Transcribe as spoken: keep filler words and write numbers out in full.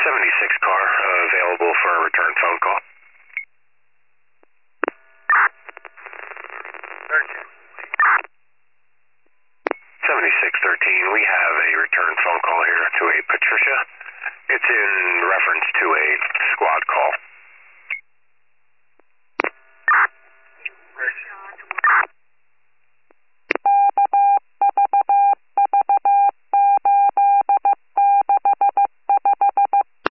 seventy-six car uh, available for a return phone call. seventy-six thirteen, we have a return phone call here to a Patricia. It's in reference to a squad call.